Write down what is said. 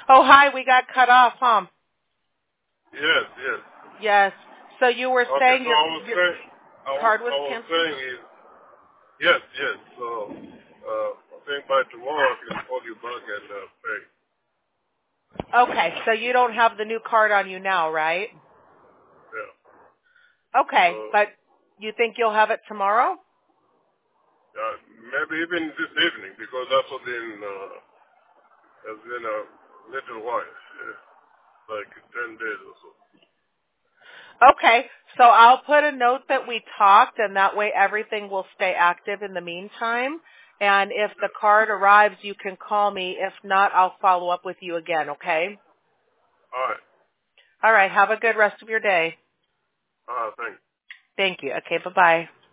Oh, hi. We got cut off, huh? Yes, yes. Yes. So you were Okay, saying so your card was I was canceled? saying is, yes, yes. So, I think by tomorrow I can call you back and pay. Okay. So you don't have the new card on you now, right? Yeah. Okay. But you think you'll have it tomorrow? Maybe even this evening because that's what has been a little while, like 10 days or so. Okay. So I'll put a note that we talked, and that way everything will stay active in the meantime. And if the card arrives, you can call me. If not, I'll follow up with you again, okay? All right. All right. Have a good rest of your day. Thanks. Thank you. Okay. Bye-bye.